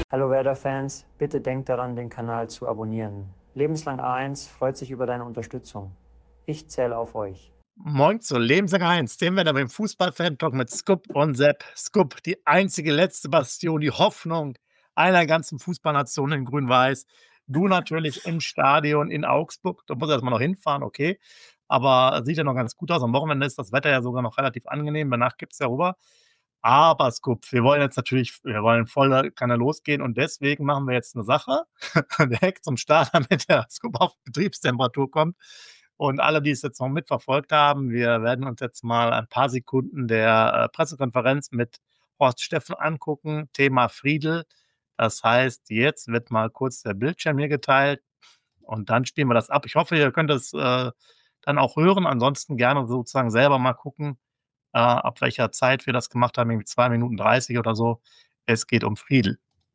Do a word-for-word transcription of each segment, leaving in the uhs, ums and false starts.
Hallo Werder-Fans, bitte denkt daran, den Kanal zu abonnieren. Lebenslang A eins freut sich über deine Unterstützung. Ich zähle auf euch. Moin zu Lebenslang eins, dem Werder beim Fußball-Fan-Talk mit Scoop und Sepp. Scoop, die einzige letzte Bastion, die Hoffnung einer ganzen Fußballnation in Grün-Weiß. Du natürlich im Stadion in Augsburg. Da muss er erst mal noch hinfahren, okay. Aber sieht ja noch ganz gut aus. Am Wochenende ist das Wetter ja sogar noch relativ angenehm. Danach gibt es ja rüber. Aber Scoop, wir wollen jetzt natürlich, wir wollen voll kann er losgehen und deswegen machen wir jetzt eine Sache direkt zum Start, damit der Scoop auf Betriebstemperatur kommt. Und alle, die es jetzt noch mitverfolgt haben, wir werden uns jetzt mal ein paar Sekunden der äh, Pressekonferenz mit Horst Steffen angucken. Thema Friedl. Das heißt, jetzt wird mal kurz der Bildschirm hier geteilt und dann spielen wir das ab. Ich hoffe, ihr könnt es äh, dann auch hören. Ansonsten gerne sozusagen selber mal gucken, äh, ab welcher Zeit wir das gemacht haben, irgendwie zwei Minuten dreißig oder so. Es geht um Friedl.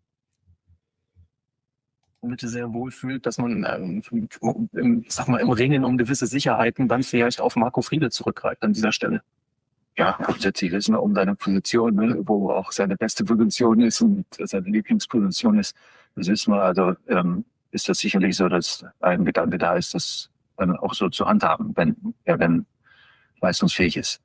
Mitte sehr wohl fühlt, dass man ähm, im, sag mal, im Ringen um gewisse Sicherheiten dann vielleicht auf Marco Friedl zurückgreift an dieser Stelle. Ja, grundsätzlich wissen wir um seine Position, ne, wo auch seine beste Position ist und seine Lieblingsposition ist. Das wissen wir, also ähm, ist das sicherlich so, dass ein Gedanke da ist, das dann auch so zu handhaben, wenn er dann leistungsfähig ist.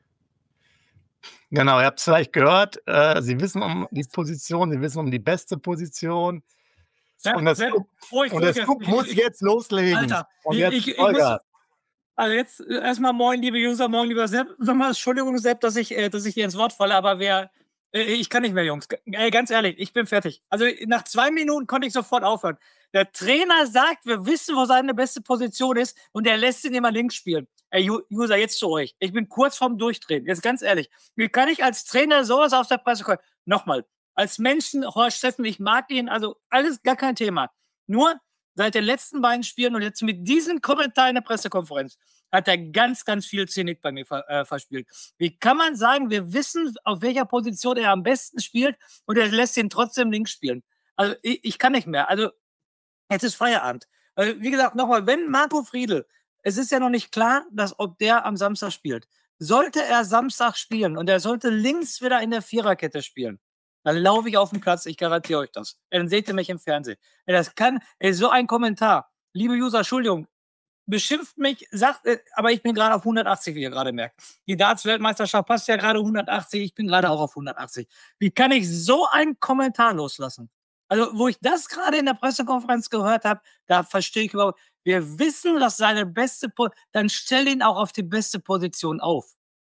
Genau, ihr habt es vielleicht gehört, äh, Sie wissen um die Position, Sie wissen um die beste Position. Sepp, Und das Sepp, Scoop, bevor ich und das losgehe, Scoop ich- muss ich- jetzt loslegen. Alter, und ich- jetzt ich- ich Vollgas. Also jetzt äh, erstmal moin, liebe User, moin, lieber Sepp. Sag mal, Entschuldigung, Sepp, dass ich, äh, dass ich dir ins Wort falle, aber wer, äh, ich kann nicht mehr, Jungs. G- Ey, ganz ehrlich, ich bin fertig. Also nach zwei Minuten konnte ich sofort aufhören. Der Trainer sagt, wir wissen, wo seine beste Position ist und er lässt ihn immer links spielen. Ey, Ju- User, jetzt zu euch. Ich bin kurz vorm Durchdrehen. Jetzt ganz ehrlich. Wie kann ich als Trainer sowas auf der Pressekonferenz? Nochmal. Als Menschen, Horst Steffen, ich mag ihn, also alles gar kein Thema. Nur seit den letzten beiden Spielen und jetzt mit diesem Kommentar in der Pressekonferenz hat er ganz, ganz viel Zenit bei mir ver, äh, verspielt. Wie kann man sagen, wir wissen, auf welcher Position er am besten spielt und er lässt ihn trotzdem links spielen? Also ich, ich kann nicht mehr. Also jetzt ist Feierabend. Also, wie gesagt, nochmal, wenn Marco Friedl, es ist ja noch nicht klar, dass ob der am Samstag spielt. Sollte er Samstag spielen und er sollte links wieder in der Viererkette spielen, dann laufe ich auf den Platz, ich garantiere euch das. Dann seht ihr mich im Fernsehen. Ey, das kann, ey, so ein Kommentar. Liebe User, Entschuldigung, beschimpft mich, sagt, äh, aber ich bin gerade auf hundertachtzig, wie ihr gerade merkt. Die Darts-Weltmeisterschaft passt ja gerade hundertachtzig, ich bin gerade auch auf hundertachtzig. Wie kann ich so einen Kommentar loslassen? Also, wo ich das gerade in der Pressekonferenz gehört habe, da verstehe ich überhaupt, wir wissen, dass seine beste, po dann stell ihn auch auf die beste Position auf.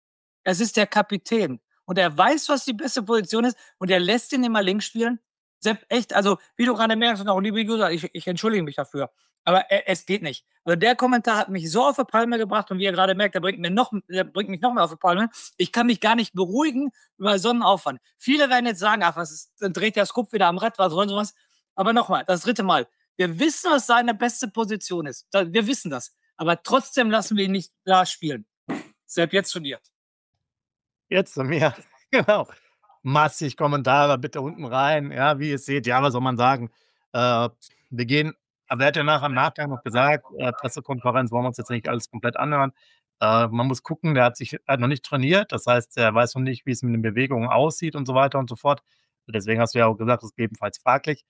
Es ist der Kapitän und er weiß, was die beste Position ist und er lässt ihn immer links spielen. Sepp, echt, also wie du gerade merkst und auch liebe User, ich, ich entschuldige mich dafür, aber e- es geht nicht. Also der Kommentar hat mich so auf die Palme gebracht und wie ihr gerade merkt, der bringt, mir noch, der bringt mich noch mehr auf die Palme. Ich kann mich gar nicht beruhigen über so einen Aufwand. Viele werden jetzt sagen, ach, was ist, dann dreht der Scoop wieder am Rad, was soll sowas. Aber nochmal, das dritte Mal. Wir wissen, was seine beste Position ist. Da- Wir wissen das. Aber trotzdem lassen wir ihn nicht da spielen. Sepp, jetzt zu dir. Jetzt zu mir. Genau. Massig Kommentare, bitte unten rein. Ja, wie ihr seht, ja, was soll man sagen? Äh, wir gehen, aber er hat ja nachher im Nachgang noch gesagt, äh, Pressekonferenz wollen wir uns jetzt nicht alles komplett anhören. Äh, man muss gucken, der hat sich hat noch nicht trainiert, das heißt, er weiß noch nicht, wie es mit den Bewegungen aussieht und so weiter und so fort. Deswegen hast du ja auch gesagt, das ist gegebenenfalls fraglich.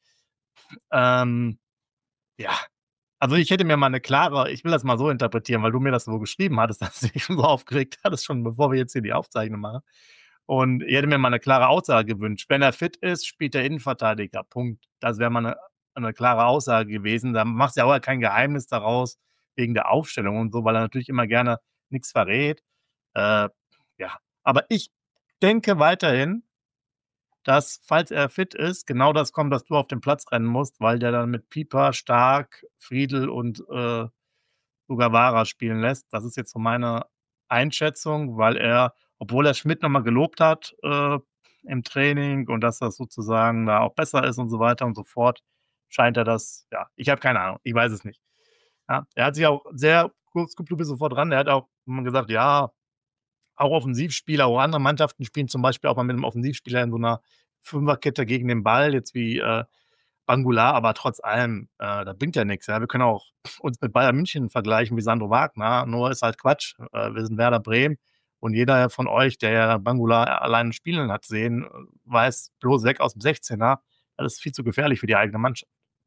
Ähm, ja, also ich hätte mir mal eine klare, ich will das mal so interpretieren, weil du mir das so geschrieben hattest, dass du dich schon so aufgeregt hattest, schon bevor wir jetzt hier die Aufzeichnung machen. Und ich hätte mir mal eine klare Aussage gewünscht. Wenn er fit ist, spielt der Innenverteidiger. Punkt. Das wäre mal eine, eine klare Aussage gewesen. Da macht ja auch kein Geheimnis daraus wegen der Aufstellung und so, weil er natürlich immer gerne nichts verrät. Äh, ja, aber ich denke weiterhin, dass, falls er fit ist, genau das kommt, dass du auf den Platz rennen musst, weil der dann mit Pieper, Stark, Friedl und äh, Sugawara spielen lässt. Das ist jetzt so meine Einschätzung, weil er, obwohl er Schmidt nochmal gelobt hat äh, im Training und dass das sozusagen da auch besser ist und so weiter und so fort, scheint er das, ja, ich habe keine Ahnung, ich weiß es nicht. Ja, er hat sich auch sehr, kurz, du bist sofort dran, er hat auch gesagt, ja, auch Offensivspieler, auch andere Mannschaften spielen zum Beispiel auch mal mit einem Offensivspieler in so einer Fünferkette gegen den Ball, jetzt wie äh, Bangular, aber trotz allem, äh, das bringt ja nichts. Ja. Wir können auch uns mit Bayern München vergleichen wie Sandro Wagner, nur ist halt Quatsch. Äh, wir sind Werder Bremen und jeder von euch, der ja Bangular allein spielen hat sehen, weiß bloß weg aus dem sechzehner, Das ist viel zu gefährlich für die eigene Mannschaft.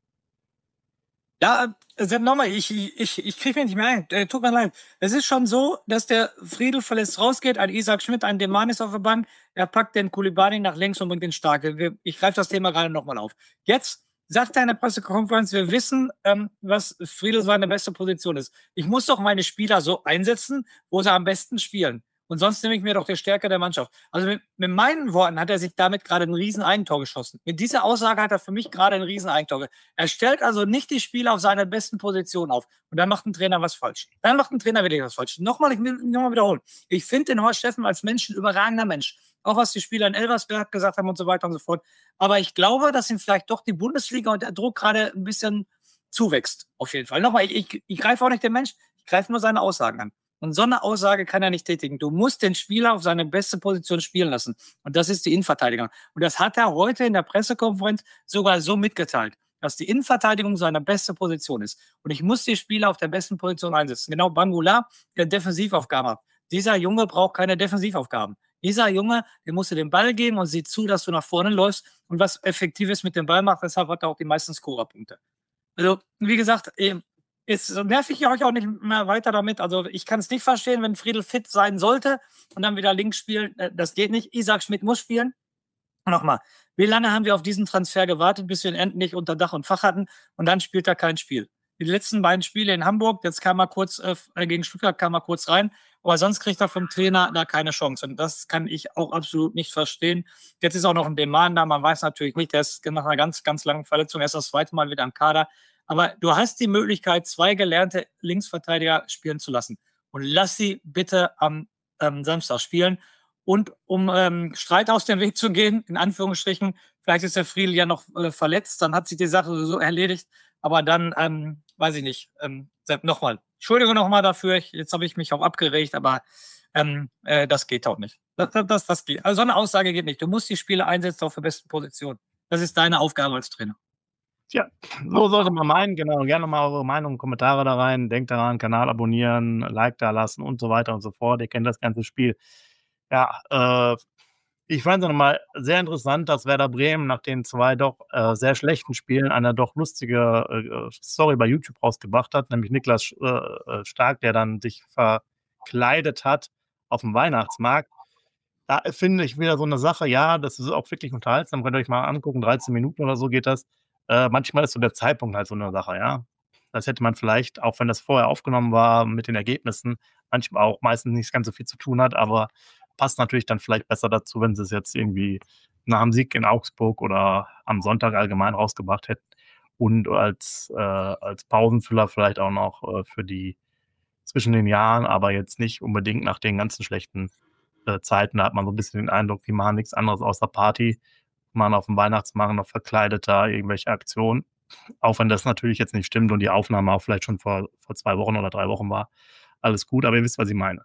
Ja, äh, nochmal, ich, ich, ich kriege mich nicht mehr ein. Äh, tut mir leid. Es ist schon so, dass der Friedel verletzt rausgeht, ein Isaac Schmidt, ein Demanis auf der Bank. Er packt den Koulibaly nach links und bringt den Starke. Ich greife das Thema gerade nochmal auf. Jetzt sagt er in der Pressekonferenz, wir wissen, ähm, was Friedel seine beste Position ist. Ich muss doch meine Spieler so einsetzen, wo sie am besten spielen. Und sonst nehme ich mir doch die Stärke der Mannschaft. Also mit, mit meinen Worten hat er sich damit gerade ein riesen Eigentor geschossen. Mit dieser Aussage hat er für mich gerade ein riesen Eigentor. Er stellt also nicht die Spieler auf seiner besten Position auf. Und dann macht ein Trainer was falsch. Dann macht ein Trainer wieder was falsch. Nochmal, ich will nochmal wiederholen. Ich finde den Horst Steffen als Mensch ein überragender Mensch. Auch was die Spieler in Elversberg gesagt haben und so weiter und so fort. Aber ich glaube, dass ihm vielleicht doch die Bundesliga und der Druck gerade ein bisschen zuwächst. Auf jeden Fall. Nochmal, ich, ich, ich greife auch nicht den Mensch, ich greife nur seine Aussagen an. Und so eine Aussage kann er nicht tätigen. Du musst den Spieler auf seine beste Position spielen lassen. Und das ist die Innenverteidigung. Und das hat er heute in der Pressekonferenz sogar so mitgeteilt, dass die Innenverteidigung seine beste Position ist. Und ich muss die Spieler auf der besten Position einsetzen. Genau Bangoula, der Defensivaufgaben hat. Dieser Junge braucht keine Defensivaufgaben. Dieser Junge, dem musst du den Ball geben und sieh zu, dass du nach vorne läufst und was Effektives mit dem Ball macht. Deshalb hat er auch die meisten Scorerpunkte. Also, wie gesagt, Jetzt nerv ich euch auch nicht mehr weiter damit. Also ich kann es nicht verstehen, wenn Friedel fit sein sollte und dann wieder links spielen. Das geht nicht. Isaac Schmidt muss spielen. Nochmal, wie lange haben wir auf diesen Transfer gewartet, bis wir ihn endlich unter Dach und Fach hatten und dann spielt er kein Spiel. Die letzten beiden Spiele in Hamburg, jetzt kam er kurz äh, gegen Stuttgart, kam er kurz rein, aber sonst kriegt er vom Trainer da keine Chance. Und das kann ich auch absolut nicht verstehen. Jetzt ist auch noch ein Demand da, man weiß natürlich nicht, der ist nach einer ganz, ganz langen Verletzung erst das zweite Mal wieder im Kader. Aber du hast die Möglichkeit, zwei gelernte Linksverteidiger spielen zu lassen. Und lass sie bitte am ähm, Samstag spielen. Und um ähm, Streit aus dem Weg zu gehen, in Anführungsstrichen, vielleicht ist der Friedel ja noch äh, verletzt, dann hat sich die Sache so erledigt. Aber dann, ähm, weiß ich nicht, ähm, nochmal, Entschuldigung nochmal dafür, ich, jetzt habe ich mich auch abgeregt, aber ähm, äh, das geht auch nicht. Das, das, das geht. Also so eine Aussage geht nicht. Du musst die Spieler einsetzen auf der besten Position. Das ist deine Aufgabe als Trainer. Tja, so sollte man meinen, genau. Gerne mal eure Meinung, Kommentare da rein. Denkt daran, Kanal abonnieren, Like da lassen und so weiter und so fort. Ihr kennt das ganze Spiel. Ja, äh, ich fand es nochmal sehr interessant, dass Werder Bremen nach den zwei doch äh, sehr schlechten Spielen eine doch lustige äh, Story bei YouTube rausgebracht hat, nämlich Niklas äh, Stark, der dann sich verkleidet hat auf dem Weihnachtsmarkt. Da finde ich wieder so eine Sache, ja, das ist auch wirklich unterhaltsam, könnt ihr euch mal angucken, dreizehn Minuten oder so geht das. Äh, manchmal ist so der Zeitpunkt halt so eine Sache, ja. Das hätte man vielleicht, auch wenn das vorher aufgenommen war mit den Ergebnissen, manchmal auch meistens nicht ganz so viel zu tun hat, aber passt natürlich dann vielleicht besser dazu, wenn sie es jetzt irgendwie nach dem Sieg in Augsburg oder am Sonntag allgemein rausgebracht hätten und als, äh, als Pausenfüller vielleicht auch noch äh, für die zwischen den Jahren, aber jetzt nicht unbedingt nach den ganzen schlechten äh, Zeiten. Da hat man so ein bisschen den Eindruck, die machen nichts anderes außer Party. Man auf dem Weihnachtsmarkt noch verkleideter irgendwelche Aktionen. Auch wenn das natürlich jetzt nicht stimmt und die Aufnahme auch vielleicht schon vor, vor zwei Wochen oder drei Wochen war. Alles gut, aber ihr wisst, was ich meine.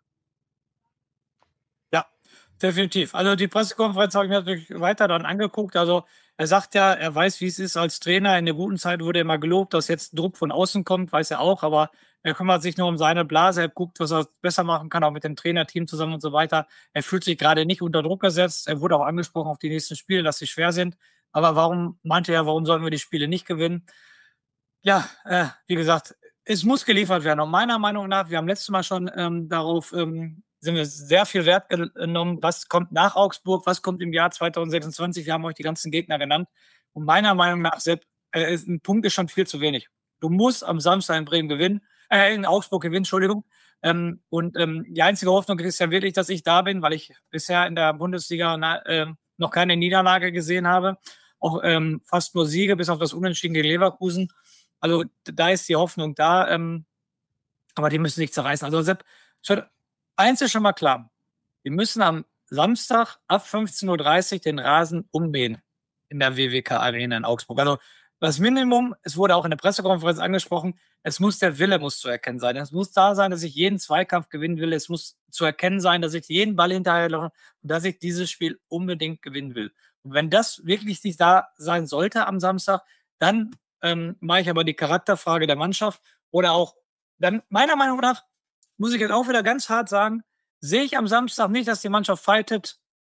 Ja, definitiv. Also die Pressekonferenz habe ich mir natürlich weiter dann angeguckt. Also er sagt ja, er weiß, wie es ist als Trainer. In der guten Zeit wurde immer gelobt, dass jetzt Druck von außen kommt, weiß er auch, aber er kümmert sich nur um seine Blase, er guckt, was er besser machen kann, auch mit dem Trainerteam zusammen und so weiter. Er fühlt sich gerade nicht unter Druck gesetzt. Er wurde auch angesprochen auf die nächsten Spiele, dass sie schwer sind. Aber warum, meinte er, warum sollen wir die Spiele nicht gewinnen? Ja, äh, wie gesagt, es muss geliefert werden. Und meiner Meinung nach, wir haben letztes Mal schon ähm, darauf, ähm, sind wir sehr viel Wert genommen, was kommt nach Augsburg, was kommt im Jahr zweitausendsechsundzwanzig. Wir haben euch die ganzen Gegner genannt. Und meiner Meinung nach, Sepp, äh, ist, ein Punkt ist schon viel zu wenig. Du musst am Samstag in Bremen gewinnen. in Augsburg gewinnen, Entschuldigung. Ähm, und ähm, die einzige Hoffnung ist ja wirklich, dass ich da bin, weil ich bisher in der Bundesliga na, äh, noch keine Niederlage gesehen habe. Auch ähm, fast nur Siege, bis auf das Unentschieden gegen Leverkusen. Also da ist die Hoffnung da. Ähm, aber die müssen sich zerreißen. Also Sepp, schon, eins ist schon mal klar. Wir müssen am Samstag ab fünfzehn Uhr dreißig den Rasen ummähen in der W W K Arena in Augsburg. Also das Minimum, es wurde auch in der Pressekonferenz angesprochen, es muss der Wille muss zu erkennen sein. Es muss da sein, dass ich jeden Zweikampf gewinnen will. Es muss zu erkennen sein, dass ich jeden Ball hinterherlaufe und dass ich dieses Spiel unbedingt gewinnen will. Und wenn das wirklich nicht da sein sollte am Samstag, dann ähm, mache ich aber die Charakterfrage der Mannschaft oder auch, dann meiner Meinung nach, muss ich jetzt auch wieder ganz hart sagen, sehe ich am Samstag nicht, dass die Mannschaft fightet, kommt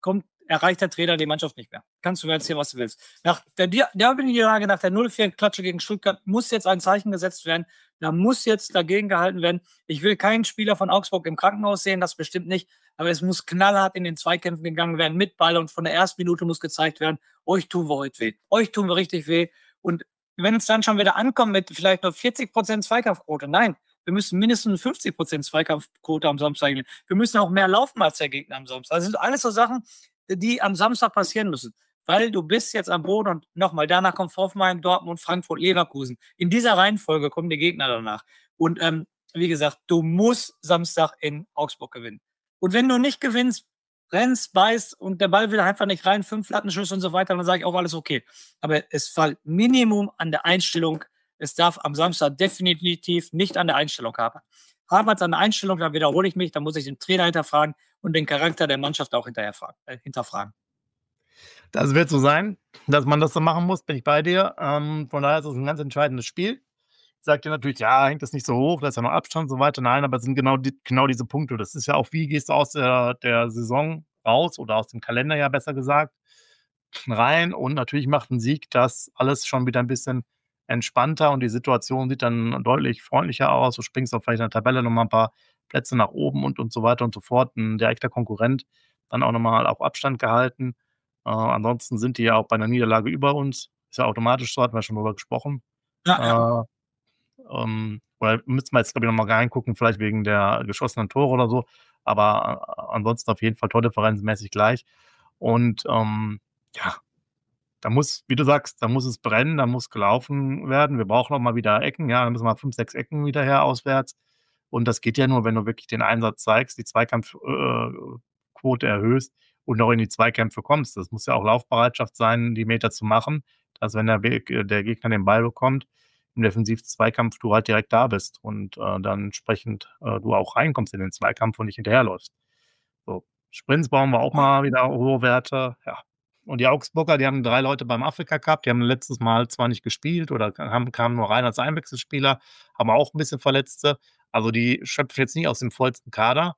erreicht der Trainer die Mannschaft nicht mehr. Kannst du mir erzählen, was du willst. Nach der Derby-Niederlage, nach der null vier Klatsche gegen Stuttgart muss jetzt ein Zeichen gesetzt werden. Da muss jetzt dagegen gehalten werden. Ich will keinen Spieler von Augsburg im Krankenhaus sehen, das bestimmt nicht. Aber es muss knallhart in den Zweikämpfen gegangen werden mit Ball und von der ersten Minute muss gezeigt werden, euch tun wir heute weh. Euch tun wir richtig weh. Und wenn es dann schon wieder ankommt mit vielleicht nur vierzig Prozent Zweikampfquote, nein, wir müssen mindestens fünfzig Prozent Zweikampfquote am Samstag gehen. Wir müssen auch mehr laufen als der Gegner am Samstag. Das sind alles so Sachen, die am Samstag passieren müssen. Weil du bist jetzt am Boden und nochmal, danach kommt Hoffenheim, Dortmund, Frankfurt, Leverkusen. In dieser Reihenfolge kommen die Gegner danach. Und ähm, wie gesagt, du musst Samstag in Augsburg gewinnen. Und wenn du nicht gewinnst, rennst, beißt und der Ball will einfach nicht rein, fünf Lattenschüsse und so weiter, dann sage ich auch alles okay. Aber es fällt Minimum an der Einstellung. Es darf am Samstag definitiv nicht an der Einstellung hapern. Hapert es an der Einstellung, dann wiederhole ich mich, dann muss ich den Trainer hinterfragen und den Charakter der Mannschaft auch hinterher fragen, äh, hinterfragen. Das wird so sein, dass man das so machen muss, bin ich bei dir. Ähm, von daher ist es ein ganz entscheidendes Spiel. Sagt ihr natürlich, ja, hängt das nicht so hoch, da ist ja noch Abstand und so weiter. Nein, aber es sind genau, die, genau diese Punkte. Das ist ja auch, wie gehst du aus der, der Saison raus oder aus dem Kalenderjahr besser gesagt rein. Und natürlich macht ein Sieg das alles schon wieder ein bisschen entspannter und die Situation sieht dann deutlich freundlicher aus. Du springst auch vielleicht in der Tabelle nochmal ein paar Plätze nach oben und, und so weiter und so fort. Ein direkter Konkurrent dann auch nochmal auf Abstand gehalten. Äh, ansonsten sind die ja auch bei einer Niederlage über uns. Ist ja automatisch so, hatten wir schon drüber gesprochen. Ja, ja. Äh, ähm, oder müssen wir jetzt, glaube ich, nochmal reingucken, vielleicht wegen der geschossenen Tore oder so. Aber äh, ansonsten auf jeden Fall tordifferenzmäßig gleich. Und ähm, ja, da muss, wie du sagst, da muss es brennen, da muss gelaufen werden. Wir brauchen auch mal wieder Ecken. Ja, dann müssen wir fünf, sechs Ecken wieder her auswärts. Und das geht ja nur, wenn du wirklich den Einsatz zeigst, die Zweikampfquote äh, erhöhst und auch in die Zweikämpfe kommst. Das muss ja auch Laufbereitschaft sein, die Meter zu machen, dass wenn der, der Gegner den Ball bekommt, im defensiven Zweikampf du halt direkt da bist und äh, dann entsprechend äh, du auch reinkommst in den Zweikampf und nicht hinterherläufst. So, Sprints brauchen wir auch mal wieder hohe Werte. Ja. Und die Augsburger, die haben drei Leute beim Afrika Cup, die haben letztes Mal zwar nicht gespielt oder haben, kamen nur rein als Einwechselspieler, haben auch ein bisschen Verletzte. Also die schöpfen jetzt nicht aus dem vollsten Kader.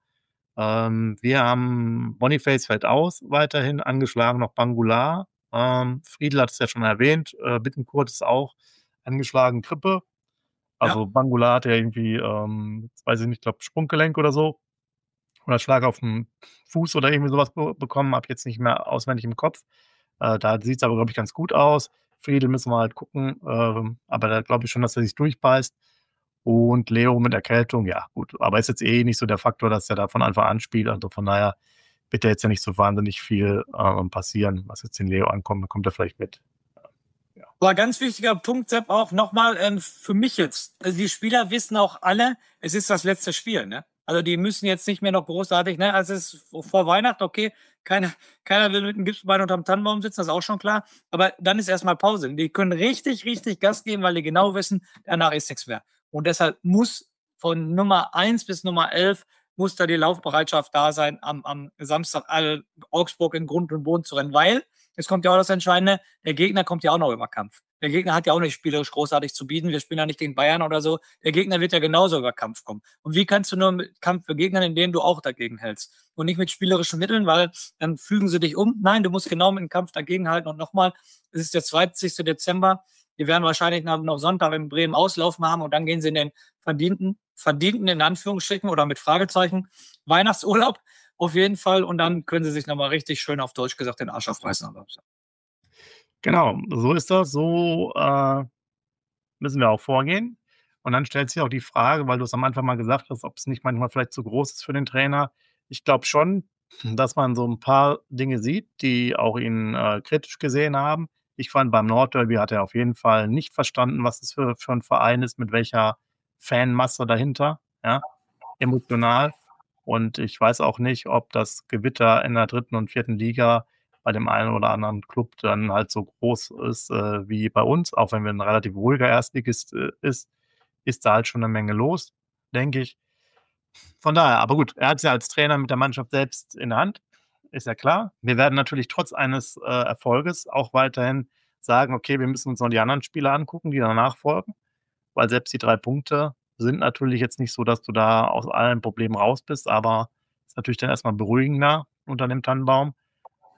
Ähm, wir haben Boniface fällt aus, weiterhin angeschlagen noch Bangular. Ähm, Friedl hat es ja schon erwähnt, äh, Bittencourt ist auch angeschlagen, Grippe. Also Ja. Bangular hat ja irgendwie, ähm, jetzt weiß ich nicht, ich glaube Sprunggelenk oder so. Oder Schlag auf den Fuß oder irgendwie sowas be bekommen, habe jetzt nicht mehr auswendig im Kopf. Äh, da sieht es aber, glaube ich, ganz gut aus. Friedl müssen wir halt gucken, ähm, aber da glaube ich schon, dass er sich durchbeißt. Und Leo mit Erkältung, ja gut, aber ist jetzt eh nicht so der Faktor, dass er da von Anfang an spielt. Also von daher wird da jetzt ja nicht so wahnsinnig viel ähm, passieren, was jetzt den Leo ankommt. Dann kommt er vielleicht mit. Ja. Aber ganz wichtiger Punkt, Sepp, auch nochmal ähm, für mich jetzt. Also die Spieler wissen auch alle, es ist das letzte Spiel, ne? Also die müssen jetzt nicht mehr noch großartig, ne? Also es ist vor Weihnachten, okay, keiner, keiner will mit dem Gipsbein unterm Tannenbaum sitzen, das ist auch schon klar. Aber dann ist erstmal Pause. Die können richtig, richtig Gas geben, weil die genau wissen, danach ist nichts mehr. Und deshalb muss von Nummer eins bis Nummer elf muss da die Laufbereitschaft da sein, am, am Samstag all Augsburg in Grund und Boden zu rennen, weil es kommt ja auch das Entscheidende, der Gegner kommt ja auch noch über Kampf. Der Gegner hat ja auch nicht spielerisch großartig zu bieten. Wir spielen ja nicht gegen Bayern oder so. Der Gegner wird ja genauso über Kampf kommen. Und wie kannst du nur mit Kampf begegnen, indem du auch dagegen hältst? Und nicht mit spielerischen Mitteln, weil dann fügen sie dich um. Nein, du musst genau mit dem Kampf dagegenhalten. Und nochmal, es ist der zwanzigsten Dezember. Die werden wahrscheinlich noch Sonntag in Bremen auslaufen haben und dann gehen sie in den verdienten, verdienten in Anführungsstrichen oder mit Fragezeichen Weihnachtsurlaub auf jeden Fall und dann können sie sich nochmal richtig schön auf Deutsch gesagt den Arsch aufreißen. Genau, so ist das, so äh, müssen wir auch vorgehen. Und dann stellt sich auch die Frage, weil du es am Anfang mal gesagt hast, ob es nicht manchmal vielleicht zu groß ist für den Trainer. Ich glaube schon, dass man so ein paar Dinge sieht, die auch ihn äh, kritisch gesehen haben. Ich fand, beim Nordderby hat er auf jeden Fall nicht verstanden, was es für, für ein Verein ist, mit welcher Fanmasse dahinter, ja, emotional. Und ich weiß auch nicht, ob das Gewitter in der dritten und vierten Liga bei dem einen oder anderen Club dann halt so groß ist äh, wie bei uns, auch wenn wir ein relativ ruhiger Erstligist äh, ist, ist da halt schon eine Menge los, denke ich. Von daher, aber gut, er hat es ja als Trainer mit der Mannschaft selbst in der Hand, ist ja klar. Wir werden natürlich trotz eines äh, Erfolges auch weiterhin sagen, okay, wir müssen uns noch die anderen Spiele angucken, die danach folgen, weil selbst die drei Punkte sind natürlich jetzt nicht so, dass du da aus allen Problemen raus bist, aber ist natürlich dann erstmal beruhigender unter dem Tannenbaum.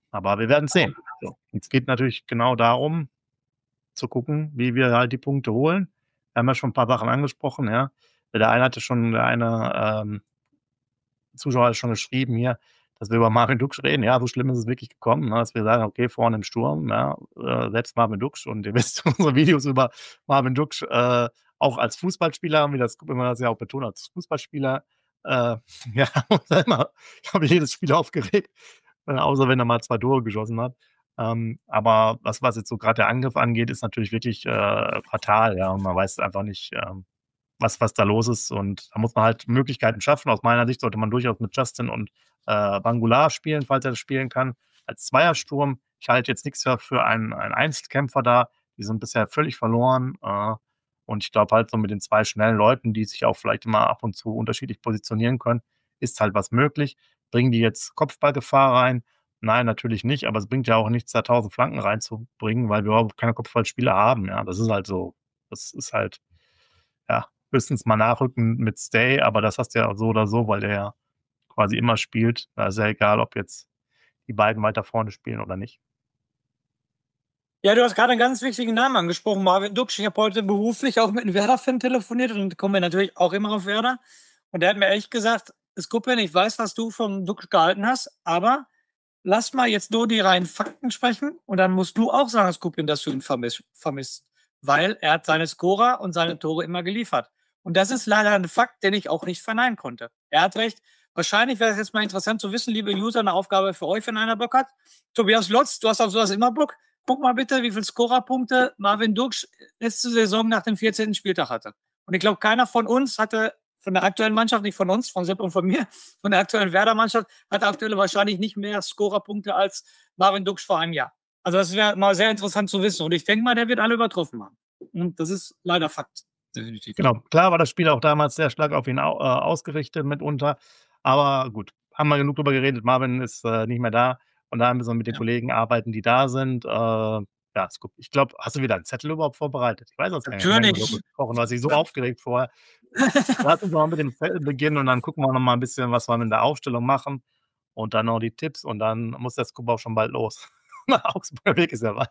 Aber wir werden sehen. So, es geht natürlich genau darum, zu gucken, wie wir halt die Punkte holen. Wir haben ja schon ein paar Sachen angesprochen, ja. Der eine hatte schon der eine, ähm, Zuschauer hat schon geschrieben hier, dass wir über Marvin Duksch reden. Ja, so schlimm ist es wirklich gekommen, ne, dass wir sagen: „Okay, vorne im Sturm, ja, äh, selbst Marvin Duksch“, und ihr wisst, unsere Videos über Marvin Duksch, äh, auch als Fußballspieler, wie das wie man das ja auch betont, als Fußballspieler, äh, ja, immer ich habe jedes Spiel aufgeregt, äh, außer wenn er mal zwei Tore geschossen hat. Ähm, aber was was jetzt so gerade der Angriff angeht, ist natürlich wirklich, äh, fatal, ja, und man weiß einfach nicht, ähm, was was da los ist, und da muss man halt Möglichkeiten schaffen. Aus meiner Sicht sollte man durchaus mit Justin und, äh, Bangular spielen, falls er das spielen kann, als Zweiersturm. Ich halte jetzt nichts für für einen einen Einzelkämpfer da. Die sind bisher völlig verloren, äh, und ich glaube halt so mit den zwei schnellen Leuten, die sich auch vielleicht immer ab und zu unterschiedlich positionieren können, ist halt was möglich. Bringen die jetzt Kopfballgefahr rein? Nein, natürlich nicht, aber es bringt ja auch nichts, da tausend Flanken reinzubringen, weil wir überhaupt keine Kopfballspieler haben, ja. Das ist halt so. Das ist halt, ja, höchstens mal nachrücken mit Stay, aber das hast du ja so oder so, weil der ja quasi immer spielt. Da ist ja egal, ob jetzt die beiden weiter vorne spielen oder nicht. Ja, du hast gerade einen ganz wichtigen Namen angesprochen, Marvin Duksch. Ich habe heute beruflich auch mit einem Werder-Fan telefoniert und kommen wir natürlich auch immer auf Werder. Und der hat mir ehrlich gesagt: „Skupin, ich weiß, was du vom Duksch gehalten hast, aber lass mal jetzt nur die reinen Fakten sprechen und dann musst du auch sagen, Skupin, dass du ihn vermiss vermisst, weil er hat seine Scorer und seine Tore immer geliefert.“ Und das ist leider ein Fakt, den ich auch nicht verneinen konnte. Er hat recht. Wahrscheinlich wäre es jetzt mal interessant zu wissen, liebe User, eine Aufgabe für euch, wenn einer Bock hat. Tobias Lotz, du hast auf sowas immer Bock. Guck mal bitte, wie viele Scorerpunkte Marvin Duksch letzte Saison nach dem vierzehnten Spieltag hatte. Und ich glaube, keiner von uns hatte, von der aktuellen Mannschaft, nicht von uns, von Sepp und von mir, von der aktuellen Werder-Mannschaft, hat aktuell wahrscheinlich nicht mehr Scorerpunkte als Marvin Duksch vor einem Jahr. Also das wäre mal sehr interessant zu wissen. Und ich denke mal, der wird alle übertroffen haben. Und das ist leider Fakt. Definitiv. Genau, klar war das Spiel auch damals sehr stark auf ihn au äh, ausgerichtet mitunter, aber gut, haben wir genug drüber geredet. Marvin ist, äh, nicht mehr da, und da müssen wir mit den Ja. Kollegen arbeiten, die da sind. Äh, ja, ist gut. Ich glaube, hast du wieder einen Zettel überhaupt vorbereitet? Ich weiß das gar nicht. Natürlich. Du warst dich so aufgeregt vorher. Lass uns mal mit dem Zettel beginnen und dann gucken wir noch mal ein bisschen, was wir in der Aufstellung machen, und dann noch die Tipps, und dann muss der Scoop auch schon bald los. Augsburger Weg ist ja weit.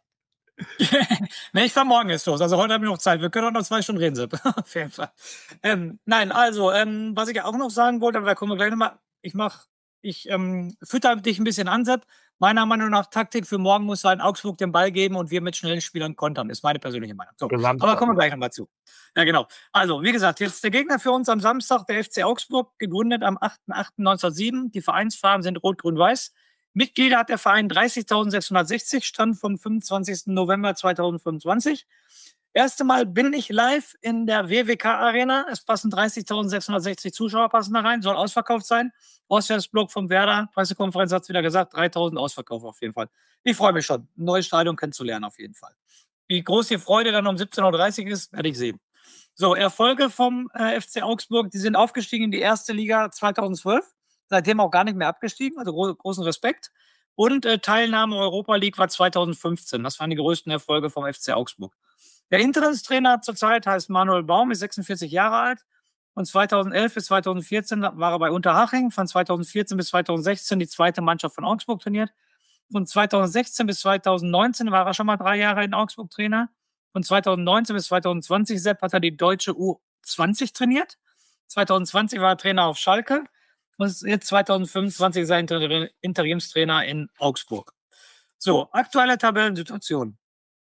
Ne, ich fahre morgen erst los. Also heute habe ich noch Zeit. Wir können auch noch zwei Stunden reden, Sepp. Auf jeden Fall. Ähm, nein, also, ähm, was ich auch noch sagen wollte, aber da kommen wir gleich nochmal. Ich mache, ich ähm, fütter dich ein bisschen an, Sepp. Meiner Meinung nach, Taktik für morgen muss sein, Augsburg den Ball geben und wir mit schnellen Spielern kontern. Ist meine persönliche Meinung. So, aber kommen wir gleich nochmal zu. Ja, genau. Also, wie gesagt, jetzt der Gegner für uns am Samstag, der F C Augsburg, gegründet am achter achter neunzehnhundertsieben. Die Vereinsfarben sind rot-grün-weiß. Mitglieder hat der Verein dreißigtausendsechshundertsechzig, Stand vom fünfundzwanzigsten November zweitausendfünfundzwanzig. Erste Mal bin ich live in der W W K-Arena. Es passen dreißigtausendsechshundertsechzig Zuschauer passen da rein, soll ausverkauft sein. Auswärtsblock vom Werder, Pressekonferenz hat es wieder gesagt, dreitausend Ausverkauf auf jeden Fall. Ich freue mich schon, ein neues Stadion kennenzulernen auf jeden Fall. Wie groß die Freude dann um siebzehn Uhr dreißig ist, werde ich sehen. So, Erfolge vom äh, F C Augsburg, die sind aufgestiegen in die erste Liga zweitausendzwölf. Seitdem auch gar nicht mehr abgestiegen, also gro großen Respekt. Und äh, Teilnahme Europa League war zweitausendfünfzehn. Das waren die größten Erfolge vom F C Augsburg. Der Interimstrainer zurzeit heißt Manuel Baum, ist sechsundvierzig Jahre alt. Von zweitausendelf bis zweitausendvierzehn war er bei Unterhaching. Von zweitausendvierzehn bis zweitausendsechzehn die zweite Mannschaft von Augsburg trainiert. Von zweitausendsechzehn bis zweitausendneunzehn war er schon mal drei Jahre in Augsburg Trainer. Von zweitausendneunzehn bis zweitausendzwanzig, Sepp, hat er die deutsche U zwanzig trainiert. zweitausendzwanzig war er Trainer auf Schalke. Und jetzt zweitausendfünfundzwanzig ist er Inter Interimstrainer in Augsburg. So, aktuelle Tabellensituation.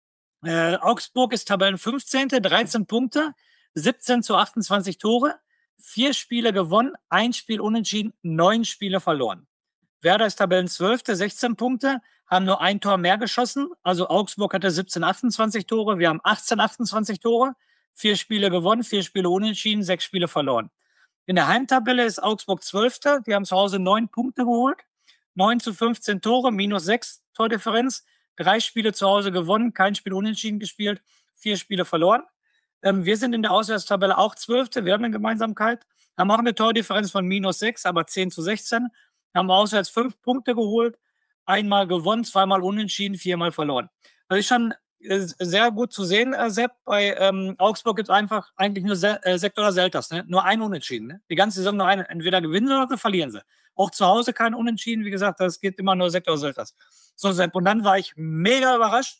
Äh, Augsburg ist Tabellenfünfzehnte, dreizehn Punkte, siebzehn zu achtundzwanzig Tore, vier Spiele gewonnen, ein Spiel unentschieden, neun Spiele verloren. Werder ist Tabellenzwölfte, sechzehn Punkte, haben nur ein Tor mehr geschossen. Also Augsburg hatte siebzehn achtundzwanzig Tore, wir haben achtzehn achtundzwanzig Tore, vier Spiele gewonnen, vier Spiele unentschieden, sechs Spiele verloren. In der Heimtabelle ist Augsburg Zwölfter. Die haben zu Hause neun Punkte geholt. neun zu fünfzehn Tore, minus sechs Tordifferenz. Drei Spiele zu Hause gewonnen, kein Spiel unentschieden gespielt, vier Spiele verloren. Ähm, wir sind in der Auswärtstabelle auch Zwölfte. Wir haben eine Gemeinsamkeit. Haben auch eine Tordifferenz von minus sechs, aber zehn zu sechzehn. Haben auswärts fünf Punkte geholt. Einmal gewonnen, zweimal unentschieden, viermal verloren. Das ist schon sehr gut zu sehen, äh, Sepp. Bei ähm, Augsburg gibt es einfach eigentlich nur Se äh, Sekt oder Selters. Ne? Nur ein Unentschieden. Ne? Die ganze Saison nur ein. Entweder gewinnen sie oder verlieren sie. Auch zu Hause kein Unentschieden. Wie gesagt, das geht immer nur Sekt oder Selters. So, Sepp, und dann war ich mega überrascht.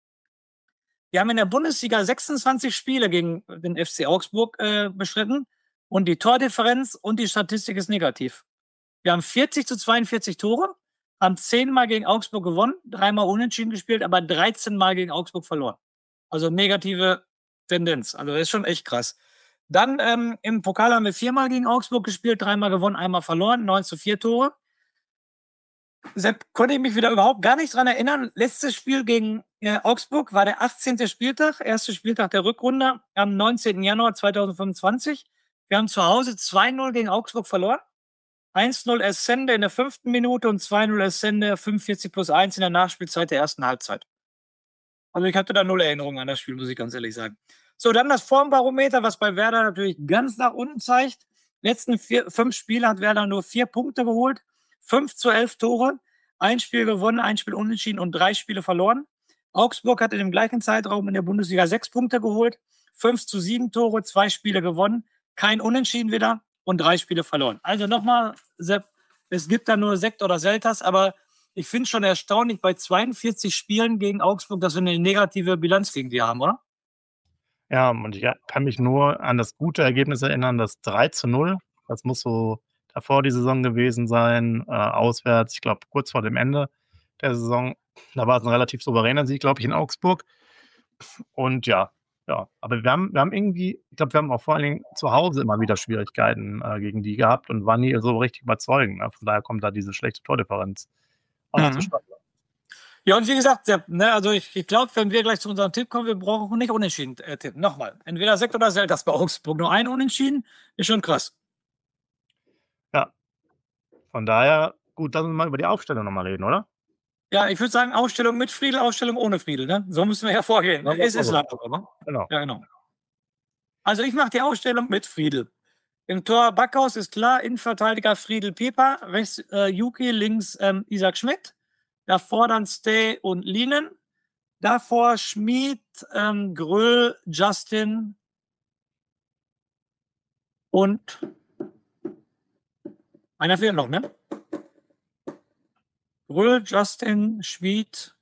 Wir haben in der Bundesliga sechsundzwanzig Spiele gegen den F C Augsburg äh, bestritten und die Tordifferenz und die Statistik ist negativ. Wir haben vierzig zu zweiundvierzig Tore, haben zehnmal gegen Augsburg gewonnen, dreimal unentschieden gespielt, aber dreizehn Mal gegen Augsburg verloren. Also negative Tendenz. Also das ist schon echt krass. Dann ähm, im Pokal haben wir viermal gegen Augsburg gespielt, dreimal gewonnen, einmal verloren, neun zu vier Tore. Sepp, konnte ich mich wieder überhaupt gar nicht dran erinnern. Letztes Spiel gegen äh, Augsburg war der achtzehnte Spieltag, erster Spieltag der Rückrunde am neunzehnten Januar zweitausendfünfundzwanzig. Wir haben zu Hause zwei null gegen Augsburg verloren. eins null Essende in der fünften Minute und zwei null Essende fünfundvierzig plus eins in der Nachspielzeit der ersten Halbzeit. Also ich hatte da null Erinnerungen an das Spiel, muss ich ganz ehrlich sagen. So, dann das Formbarometer, was bei Werder natürlich ganz nach unten zeigt. Letzten vier, fünf Spiele hat Werder nur vier Punkte geholt. fünf zu elf Tore, ein Spiel gewonnen, ein Spiel unentschieden und drei Spiele verloren. Augsburg hat in dem gleichen Zeitraum in der Bundesliga sechs Punkte geholt, fünf zu sieben Tore, zwei Spiele gewonnen, kein Unentschieden wieder und drei Spiele verloren. Also nochmal, Sepp, es gibt da nur Sekt oder Selters, aber ich finde es schon erstaunlich bei zweiundvierzig Spielen gegen Augsburg, dass wir eine negative Bilanz gegen die haben, oder? Ja, und ich kann mich nur an das gute Ergebnis erinnern, das drei zu null. Das muss so davor die Saison gewesen sein, äh, auswärts, ich glaube kurz vor dem Ende der Saison. Da war es ein relativ souveräner Sieg, glaube ich, in Augsburg. Und ja, ja, aber wir haben, wir haben irgendwie, ich glaube, wir haben auch vor allen Dingen zu Hause immer wieder Schwierigkeiten äh, gegen die gehabt und waren nie so richtig überzeugend. Ne? Von daher kommt da diese schlechte Tordifferenz auch Mhm. zustande. Ja, und wie gesagt, Sepp, ne, also ich, ich glaube, wenn wir gleich zu unserem Tipp kommen, wir brauchen nicht unentschieden äh, tippen. Nochmal, entweder Sekt oder Selters bei Augsburg. Nur ein Unentschieden ist schon krass. Ja, von daher, gut, lass uns mal über die Aufstellung nochmal reden, oder? Ja, ich würde sagen, Ausstellung mit Friedel, Ausstellung ohne Friedel. Ne? So müssen wir ja vorgehen. Ja, Es ist also, leider so, ne? genau. Ja, genau. Also ich mache die Ausstellung mit Friedel. Im Tor Backhaus ist klar, Innenverteidiger Friedel Pieper, rechts äh, Juki, links ähm, Isaac Schmidt. Davor dann Stay und Lienen. Davor Schmid, ähm, Gröll, Justin und einer fehlt noch, ne? Gröll, Justin, Schmid.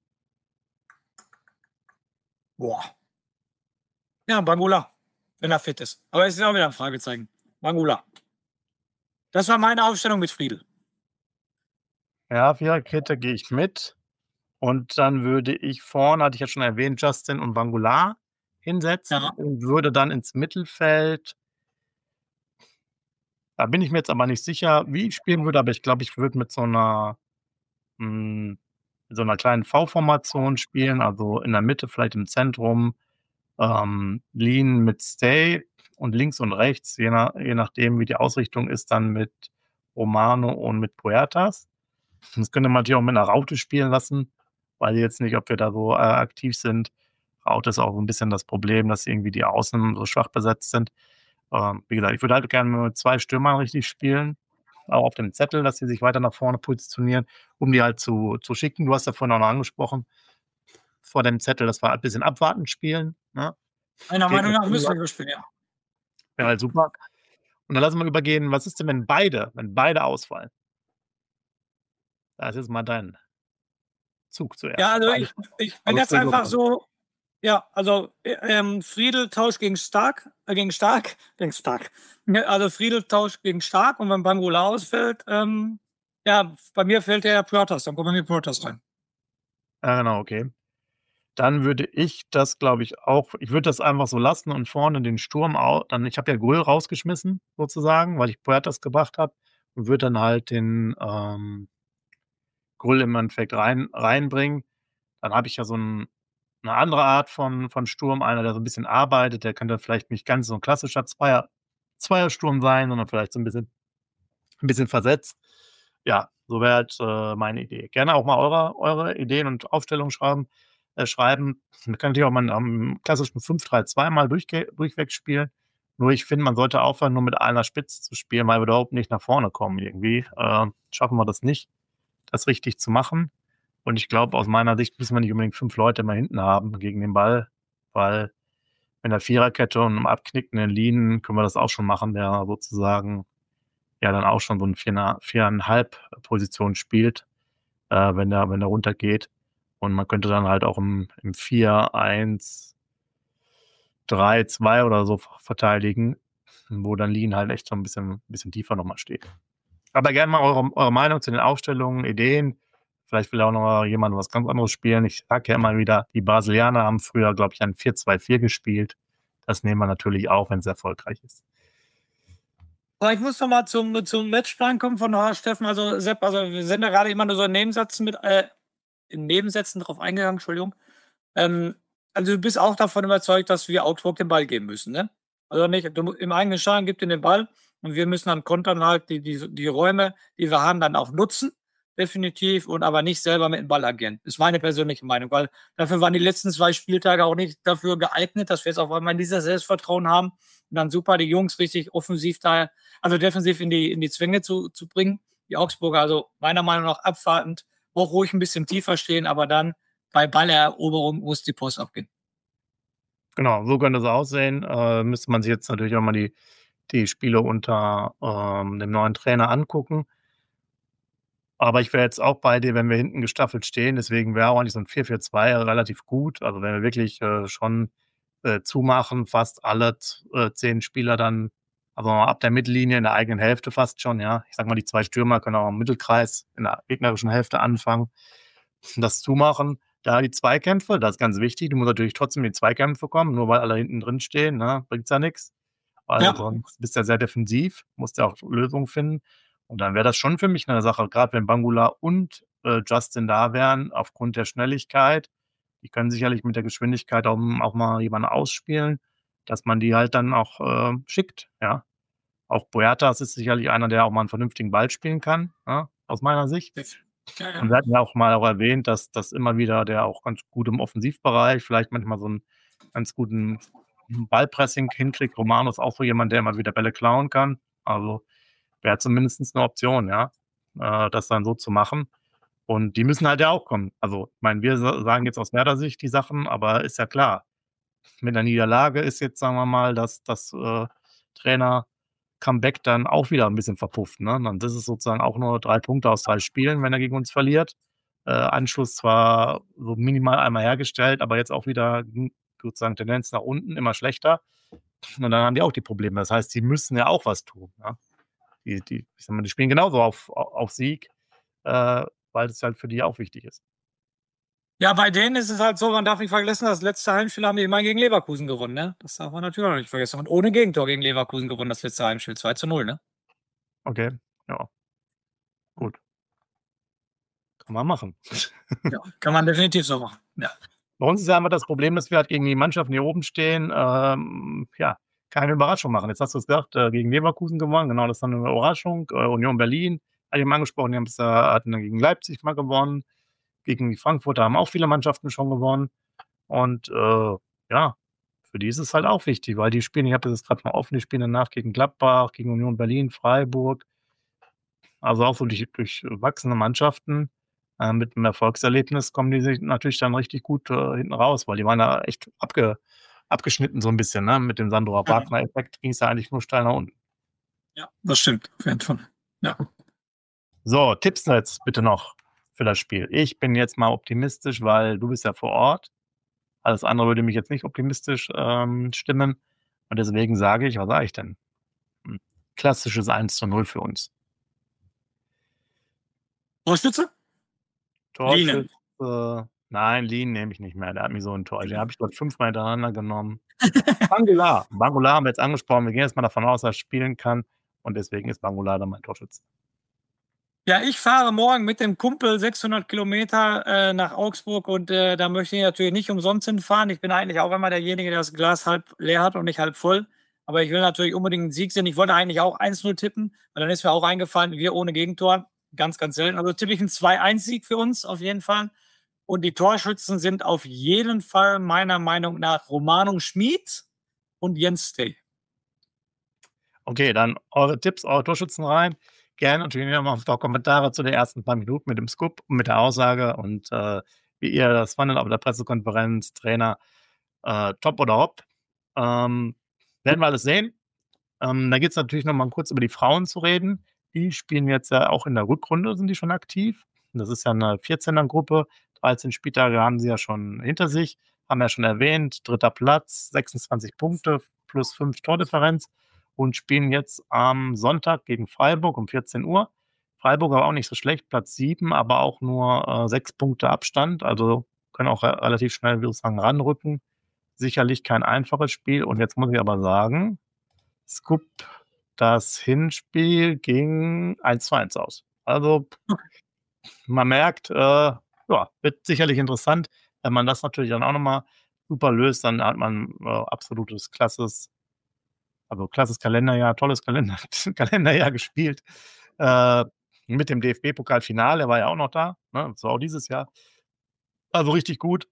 Boah. Ja, Bangula, wenn er fit ist. Aber es ist auch wieder ein Fragezeichen. Bangula. Das war meine Aufstellung mit Friedel. Ja, Viererkette gehe ich mit. Und dann würde ich vorne, hatte ich ja schon erwähnt, Justin und Bangular hinsetzen Ja. und würde dann ins Mittelfeld. Da bin ich mir jetzt aber nicht sicher, wie ich spielen würde, aber ich glaube, ich würde mit so einer, mh, mit so einer kleinen V-Formation spielen, also in der Mitte, vielleicht im Zentrum, ähm, Lean mit Stay und links und rechts, je, nach, je nachdem, wie die Ausrichtung ist, dann mit Romano und mit Puertas. Das könnte man natürlich auch mit einer Raute spielen lassen. Weiß ich jetzt nicht, ob wir da so äh, aktiv sind. Raute ist auch so ein bisschen das Problem, dass irgendwie die Außen so schwach besetzt sind. Ähm, wie gesagt, ich würde halt gerne mit zwei Stürmern richtig spielen, auch auf dem Zettel, dass sie sich weiter nach vorne positionieren, um die halt zu, zu schicken. Du hast ja vorhin auch noch angesprochen, vor dem Zettel, dass wir ein bisschen abwartend spielen. Ne? Meiner Geht Meinung mit nach müssen Frühjahr. wir spielen, ja. Wäre halt super. Und dann lassen wir übergehen, was ist denn, wenn beide, wenn beide ausfallen? Das ist mal dein Zug zuerst. Ja, also Beide- ich, ich bin aber jetzt Friedel einfach auch. so, ja, also äh, ähm, Friedel tauscht gegen Stark, äh, gegen Stark, gegen Stark. Ja, also Friedel tauscht gegen Stark und wenn Bangula ausfällt, ähm, ja, bei mir fällt der Puertas, dann kommt bei mir Puertas rein. Ja, genau, okay. Dann würde ich das, glaube ich, auch, ich würde das einfach so lassen und vorne den Sturm auch, dann, ich habe ja Grull rausgeschmissen, sozusagen, weil ich Puertas gebracht habe und würde dann halt den ähm, Grull im Endeffekt rein, reinbringen. Dann habe ich ja so ein, eine andere Art von, von Sturm, einer, der so ein bisschen arbeitet, der könnte vielleicht nicht ganz so ein klassischer Zweier, Zweiersturm sein, sondern vielleicht so ein bisschen, ein bisschen versetzt. Ja, so wäre halt äh, meine Idee. Gerne auch mal eure, eure Ideen und Aufstellungen schreiben. Äh, schreiben. Man kann natürlich auch mal am klassischen fünf drei zwei mal durchge- durchweg spielen. Nur ich finde, man sollte aufhören, nur mit einer Spitze zu spielen, weil wir überhaupt nicht nach vorne kommen irgendwie. Äh, schaffen wir das nicht, das richtig zu machen. Und ich glaube, aus meiner Sicht müssen wir nicht unbedingt fünf Leute immer hinten haben gegen den Ball, weil mit der Viererkette und einem abknickenden Linien können wir das auch schon machen, der sozusagen ja dann auch schon so eine vier, viereinhalb Position spielt. äh, wenn der wenn der runtergeht. Und man könnte dann halt auch im im vier eins drei zwei oder so v verteidigen, wo dann Lean halt echt so 'n bisschen bisschen tiefer noch mal steht. Aber gerne mal eure eure Meinung zu den Aufstellungen, Ideen. Vielleicht will auch noch mal jemand was ganz anderes spielen. Ich sage ja immer wieder, die Brasilianer haben früher, glaube ich, ein vier zwei vier gespielt. Das nehmen wir natürlich auch, wenn's erfolgreich ist. Aber ich muss noch mal zum zum Matchplan kommen von Horst Steffen. Also, Sepp, also, wir sind da grade immer nur so in Nebensätzen mit äh, in Nebensätzen drauf eingegangen, Entschuldigung. Ähm, also, du bist auch davon überzeugt, dass wir Augsburg den Ball geben müssen, ne? Also, nicht du mu im eigenen Stadion gib denen den Ball und wir müssen dann kontern halt die die die Räume, die wir haben, dann auch nutzen, definitiv, und aber nicht selber mit dem Ball agieren. Ist meine persönliche Meinung, weil dafür waren die letzten zwei Spieltage auch nicht dafür geeignet, dass wir jetzt auf einmal dieses Selbstvertrauen haben und dann super die Jungs richtig offensiv da also, defensiv in die in die Zwänge zu zu bringen. Die Augsburger, also, meiner Meinung nach abwartend, auch ruhig 'n bisschen tiefer stehen, aber dann bei Balleroberung muss die Post abgehen. Genau, so könnte es aussehen. Äh, müsste man sich jetzt natürlich auch mal die die Spiele unter, ähm, dem neuen Trainer angucken. Aber ich wäre jetzt auch bei dir, wenn wir hinten gestaffelt stehen. Deswegen wäre auch eigentlich so 'n vier vier zwei relativ gut. Also, wenn wir wirklich, äh, schon, äh, zumachen, fast alle z äh, zehn Spieler dann also, ab der Mittellinie in der eigenen Hälfte fast schon, ja. Ich sage mal, die zwei Stürmer können auch im Mittelkreis in der gegnerischen Hälfte anfangen, das zumachen. Da die Zweikämpfe, das ist ganz wichtig. Du musst natürlich trotzdem in die Zweikämpfe kommen, nur weil alle hinten drin stehen, ne, bringt's ja nix. Weil Ja. sonst bist du ja sehr defensiv, musst ja auch Lösungen finden. Und dann wäre das schon für mich 'ne Sache, grad wenn Bangula und, äh, Justin da wären, aufgrund der Schnelligkeit. Die können sicherlich mit der Geschwindigkeit auch m auch mal jemanden ausspielen, dass man die halt dann auch, äh, schickt, ja. Auch Boyata ist sicherlich einer, der auch mal 'n vernünftigen Ball spielen kann, ne, aus meiner Sicht. Ja, Und ja. wir hatten ja auch mal auch erwähnt, dass dass immer wieder der auch ganz gut im Offensivbereich vielleicht manchmal so 'n ganz guten Ballpressing hinkriegt. Romano ist auch so jemand, der immer wieder Bälle klauen kann. Also, wäre zumindestens 'ne Option, ja, äh, das dann so zu machen. Und die müssen halt ja auch kommen. Also, ich meine, wir sa sagen jetzt aus Werder Sicht die Sachen, aber ist ja klar. Mit 'ner Niederlage ist jetzt, sagen wir mal, das das, äh, Trainer-Comeback dann auch wieder 'n bisschen verpufft, ne? Und das ist sozusagen auch nur drei Punkte aus drei Spielen, wenn er gegen uns verliert. Äh, Anschluss zwar so minimal einmal hergestellt, aber jetzt auch wieder, hm, sozusagen Tendenz nach unten, immer schlechter. Und dann haben die auch die Probleme. Das heißt, die müssen ja auch was tun, ja? Die die ich sage mal, die spielen genauso auf a auf Sieg, äh, weil das halt für die auch wichtig ist. Ja, bei denen ist es halt so, man darf nicht vergessen, das letzte Heimspiel haben die immerhin gegen Leverkusen gewonnen, ne? Das darf man natürlich auch nicht vergessen. Und ohne Gegentor gegen Leverkusen gewonnen, das letzte Heimspiel, zwei zu null, ne? Okay, ja. Gut. Kann man machen. Ja, kann man definitiv so machen, ja. Bei uns ist ja immer das Problem, dass wir halt gegen die Mannschaften, die oben stehen, ähm, ja, keine Überraschung machen. Jetzt hast du's gesagt, äh, gegen Leverkusen gewonnen, genau, das ist dann 'ne Überraschung. Äh, Union Berlin hatte ich eben angesprochen, die haben's ja hatten dann gegen Leipzig mal gewonnen. Gegen die Frankfurter haben auch viele Mannschaften schon gewonnen. Und, äh, ja, für die ist es halt auch wichtig, weil die spielen ich habe das grad mal offen, die spielen danach gegen Gladbach, gegen Union Berlin, Freiburg. Also, auch so durch durchwachsene Mannschaften. Äh, mit 'nem Erfolgserlebnis kommen die sich natürlich dann richtig gut, äh, hinten raus, weil die waren da echt abge abgeschnitten so 'n bisschen, ne? Mit dem Sandro Mhm. Wagner-Effekt ging's ja eigentlich nur steil nach unten. Ja, das stimmt, auf jeden Fall. Ja. So, Tipps jetzt bitte noch für das Spiel. Ich bin jetzt mal optimistisch, weil du bist ja vor Ort. Alles andere würde mich jetzt nicht optimistisch, ähm, stimmen. Und deswegen sage ich was sage ich denn? Hm, klassisches eins zu null für uns. Torschütze? Liene. Torschütze nein, Liene nehme ich nicht mehr, der hat mich so enttäuscht. Den habe ich dort fünfmal hintereinander genommen. Banguela. Banguela haben wir jetzt angesprochen. Wir gehen jetzt mal davon aus, dass er spielen kann und deswegen ist Banguela dann mein Torschütze. Ja, ich fahre morgen mit dem Kumpel sechshundert Kilometer, äh, nach Augsburg und, äh, da möchte ich natürlich nicht umsonst hinfahren. Ich bin eigentlich auch immer derjenige, der das Glas halb leer hat und nicht halb voll. Aber ich will natürlich unbedingt 'n Sieg sehen. Ich wollte eigentlich auch eins null tippen, aber dann ist mir auch eingefallen, wir ohne Gegentor, ganz, ganz selten. Also, tippe ich 'n zwei eins Sieg für uns auf jeden Fall. Und die Torschützen sind auf jeden Fall meiner Meinung nach Romano Schmid und Jens Stay. Okay, dann eure Tipps, eure Torschützen rein. Gerne natürlich auch mal 'n paar Kommentare zu den ersten paar Minuten mit dem Scoop und mit der Aussage und, äh, wie ihr das fandet auf der Pressekonferenz, Trainer, äh, top oder hop. Ähm, werden wir alles sehen. Ähm, da geht's natürlich noch mal kurz über die Frauen zu reden. Die spielen jetzt ja auch in der Rückrunde sind die schon aktiv. Das ist ja eine vierzehner-Gruppe. dreizehn Spieltage haben sie ja schon hinter sich. Haben wir ja schon erwähnt. Dritter Platz, sechsundzwanzig Punkte plus fünf Tordifferenz und spielen jetzt am Sonntag gegen Freiburg um vierzehn Uhr. Freiburg aber auch nicht so schlecht, Platz sieben, aber auch nur äh, sechs Punkte Abstand. Also können auch re- relativ schnell, würde ich sagen, ranrücken. Sicherlich kein einfaches Spiel. Und jetzt muss ich aber sagen, Scoop, das Hinspiel ging eins zu eins aus. Also man merkt, äh, ja, wird sicherlich interessant. Wenn man das natürlich dann auch nochmal super löst, dann hat man äh, absolutes klasses, also klasses Kalenderjahr, tolles Kalender, Kalenderjahr gespielt. Äh, mit dem D F B-Pokalfinale, war ja auch noch da. Ne? Das war auch dieses Jahr. Also richtig gut.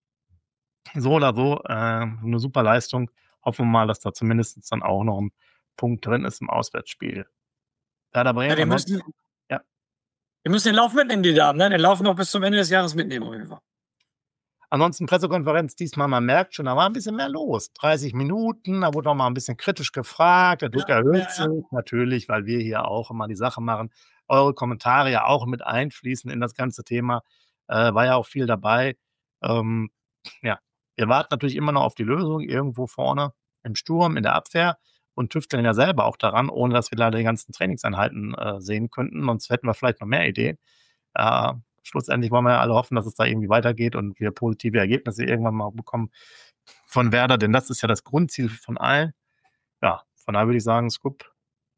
So oder so, äh, eine super Leistung. Hoffen wir mal, dass da zumindest dann auch noch ein Punkt drin ist im Auswärtsspiel. Werder Ja, Bremen, die ansonsten, müssen, ja. die müssen den Lauf mitnehmen, die Damen. Ne? Den Lauf noch bis zum Ende des Jahres mitnehmen. Auf jeden Fall. Ansonsten Pressekonferenz diesmal, man merkt schon, da war ein bisschen mehr los. dreißig Minuten, da wurde noch mal ein bisschen kritisch gefragt. Der Druck Ja, erhöht ja, ja. sich natürlich, weil wir hier auch immer die Sache machen. Eure Kommentare ja auch mit einfließen in das ganze Thema. Äh, war ja auch viel dabei. Ähm, ja, wir warten natürlich immer noch auf die Lösung irgendwo vorne im Sturm, in der Abwehr und tüfteln ja selber auch daran, ohne dass wir leider die ganzen Trainingseinheiten äh, sehen könnten. Sonst hätten wir vielleicht noch mehr Ideen. Äh, schlussendlich wollen wir ja alle hoffen, dass es da irgendwie weitergeht und wir positive Ergebnisse irgendwann mal bekommen von Werder, denn das ist ja das Grundziel von allen. Ja, von daher würde ich sagen, Scoop,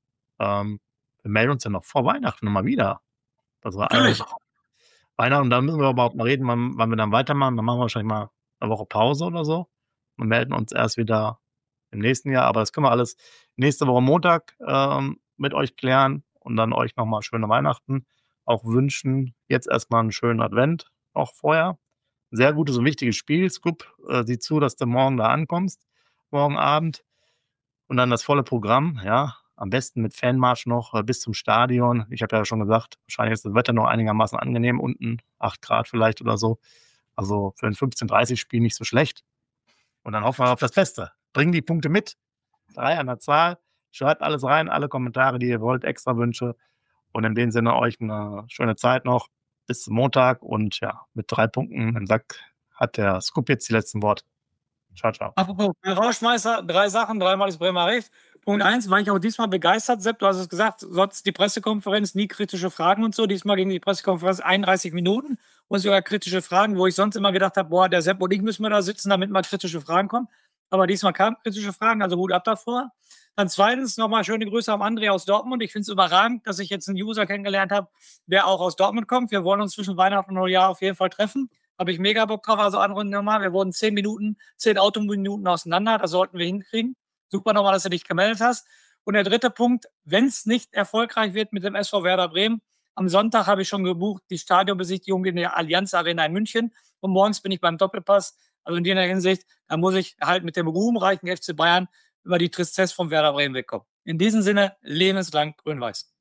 ähm, wir melden uns ja noch vor Weihnachten nochmal wieder. Das war Natürlich. Weihnachten und dann müssen wir überhaupt mal reden, wann, wann wir dann weitermachen. Dann machen wir wahrscheinlich mal eine Woche Pause oder so und melden uns erst wieder im nächsten Jahr. Aber das können wir alles nächste Woche Montag ähm, mit euch klären und dann euch nochmal schöne Weihnachten auch wünschen. Jetzt erstmal einen schönen Advent, auch vorher. Sehr gutes und wichtiges Spiel. Scoop, äh, sieh zu, dass du morgen da ankommst, morgen Abend. Und dann das volle Programm, ja. Am besten mit Fanmarsch noch äh, bis zum Stadion. Ich habe ja schon gesagt, wahrscheinlich ist das Wetter noch einigermaßen angenehm unten, acht Grad vielleicht oder so. Also für ein fünfzehn dreißig Spiel nicht so schlecht. Und dann hoffen wir auf das Beste. Bring die Punkte mit. Drei an der Zahl. Schreibt alles rein, alle Kommentare, die ihr wollt, extra Wünsche. Und in dem Sinne euch eine schöne Zeit noch. Bis zum Montag. Und ja, mit drei Punkten im Sack hat der Scoop jetzt die letzten Worte. Ciao, ciao. Apropos Rauschmeister, drei Sachen, dreimal ist Bremer recht. Punkt eins, war ich auch diesmal begeistert, Sepp, du hast es gesagt, sonst die Pressekonferenz, nie kritische Fragen und so. Diesmal ging die Pressekonferenz einunddreißig Minuten und sogar kritische Fragen, wo ich sonst immer gedacht habe, boah, der Sepp und ich müssen wir da sitzen, damit mal kritische Fragen kommen. Aber diesmal kamen kritische Fragen, also Hut ab davor. Dann zweitens nochmal schöne Grüße am André aus Dortmund. Ich finde es überragend, dass ich jetzt einen User kennengelernt habe, der auch aus Dortmund kommt. Wir wollen uns zwischen Weihnachten und Neujahr auf jeden Fall treffen. Habe ich mega Bock drauf. Also André nochmal, wir wurden zehn Minuten, zehn Autominuten auseinander. Das sollten wir hinkriegen. Super nochmal, dass du dich gemeldet hast. Und der dritte Punkt, wenn es nicht erfolgreich wird mit dem S V Werder Bremen, am Sonntag habe ich schon gebucht, die Stadionbesichtigung in der Allianz Arena in München. Und morgens bin ich beim Doppelpass. Also in der Hinsicht, da muss ich halt mit dem ruhmreichen F C Bayern über die Tristesse vom Werder Bremen wegkommen. In diesem Sinne, lebenslang grün-weiß.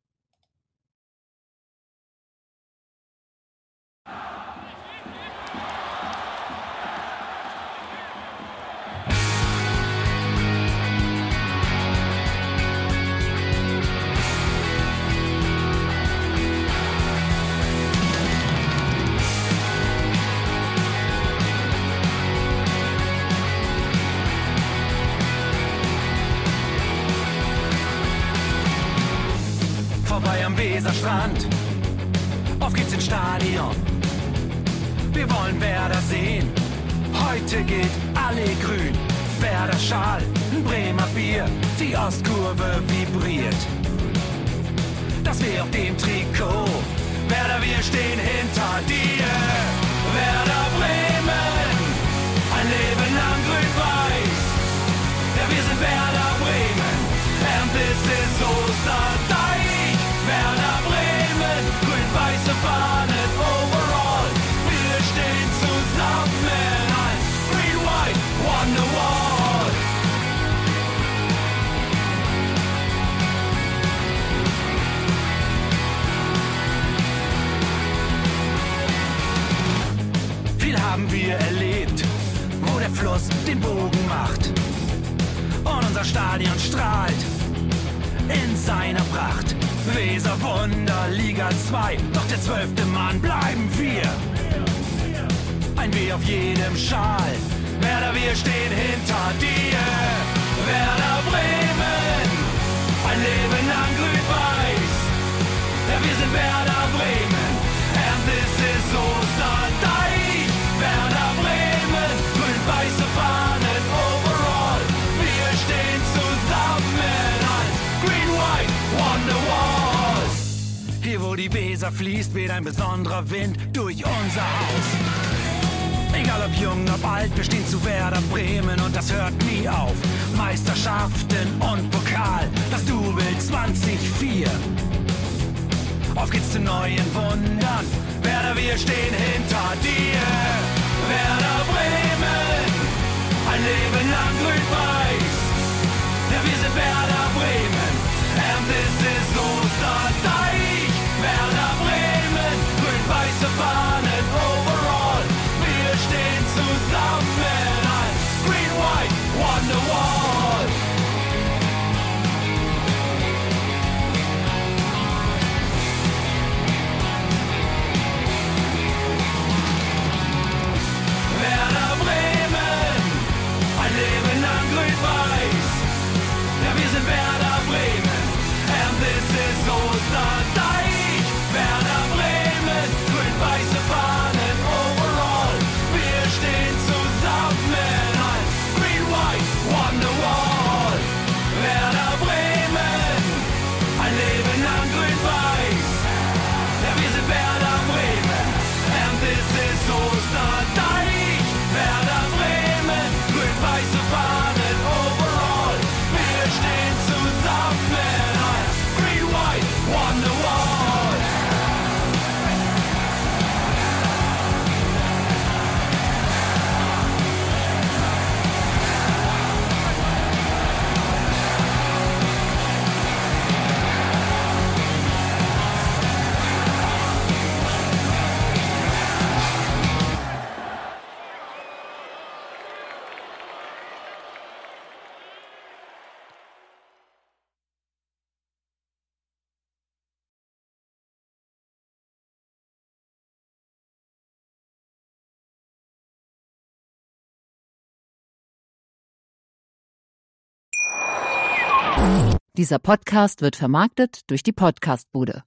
Vorbei am Weserstrand, auf geht's ins Stadion. Wir wollen Werder sehen, heute geht alle grün. Werder Schal, ein Bremer Bier, die Ostkurve vibriert. Das weh auf dem Trikot, Werder, wir stehen hinter dir. Werder Bremen, ein Leben lang grün-weiß. Ja, wir sind Werder Bremen, and this is Osterdeich. Werder Bremen, grün-weiße Fahnen overall. Wir stehen zusammen als Green White Wonderwall. Viel haben wir erlebt, wo der Fluss den Bogen macht. Und unser Stadion strahlt in seiner Pracht. Weser unser Wunder, Liga zwei. Doch der zwölfte Mann bleiben wir. Ein W auf jedem Schal. Werder, wir stehen hinter dir. Werder Bremen, ein Leben lang grün-weiß. Ja, wir sind Werder Bremen, and this is Osterdeich. Werder Bremen, grün-weiße Fahnen overall. Wir stehen zusammen als Green White Wonderwall. Hier wo die Weser fließt, weht ein besonderer Wind durch unser Haus. Egal ob jung, ob alt, wir stehen zu Werder Bremen und das hört nie auf. Meisterschaften und Pokal, das Double zwanzig vier. Auf geht's zu neuen Wundern, Werder, wir stehen hinter dir. Werder Bremen, ein Leben lang grün-weiß. Ja, wir sind Werder Bremen, and this is Osterdeich. Werder Bremen, grün-weiße Fahnen overall. Wir stehen zusammen als Green White Wonderwall. Werder Bremen, ein Leben lang grün-weiß. Ja, wir sind Werder Bremen, and this is Osterdeich. Werder Bremen, grün-weiße Fahnen overall. Wir stehen zusammen als Green White Wonderwall. Werder Bremen, ein Leben lang grün-weiß. Ja, wir sind Werder Bremen, and this is Osterdeich. Werder Bremen, grün-weiße Fahnen overall. Wir stehen zusammen als Green White Wonderwall. Dieser Podcast wird vermarktet durch die Podcastbude.